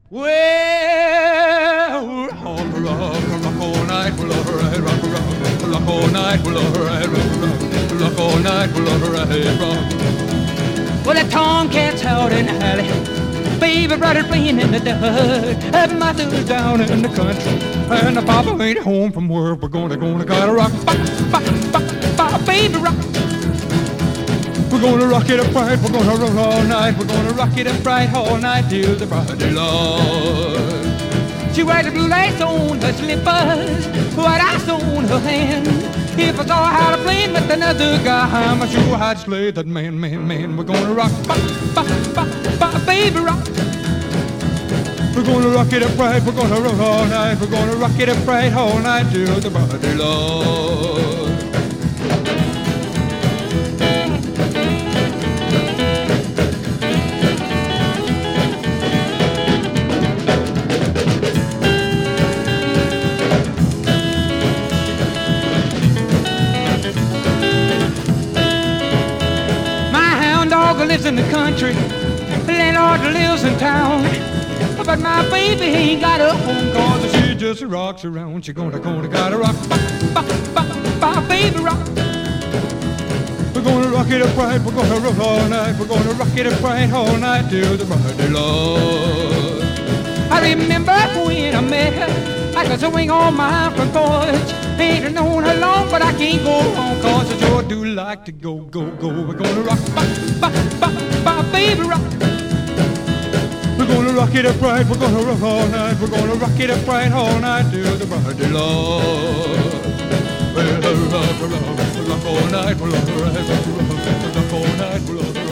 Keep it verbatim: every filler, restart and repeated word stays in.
Well, rock, rock, rock all night, we'll all right, rock, rock, rock all night, we'll all right, rock, rock, rock all night, we'll all right, rock. Well, the tomcats out in the alley, baby brother playing in the dirt, and mother's down in the country, and the papa ain't home from work. We're gonna, gonna, gotta rock, ba, ba, ba, ba, baby rock. We're gonna rock it up right, we're gonna rock all night, we're gonna rock it up right all night till the Friday Lord. She wears the blue lace on her slippers, white ice on her hand. If I saw how to play with another guy, I'm sure I'd slay that man, man, man. We're gonna rock, ba, ba, ba, ba, baby rock. We're gonna rock it up right, we're gonna rock all night, we're gonna rock it up right all night till the Friday Lord. Lives in the country, landlord lives in town, but my baby ain't got a home, cause she just rocks around. She gonna, gonna, gotta rock, ba, ba, ba, ba, baby rock. We're gonna rock it up right, we're gonna rock all night, we're gonna rock it up right all night till the Friday Lord. I remember when I met her, I could swing on my front porch. Ain't known her long, but I can't go wrong, cause I sure do like to go, go, go. We're gonna rock, ba, ba, ba, ba, baby rock. We're gonna rock it up right, we're gonna rock all night, we're gonna rock it up right all night till the Friday Lord. Well, rock, rock, rock all night, we'll rock, rock all night, we'll rock.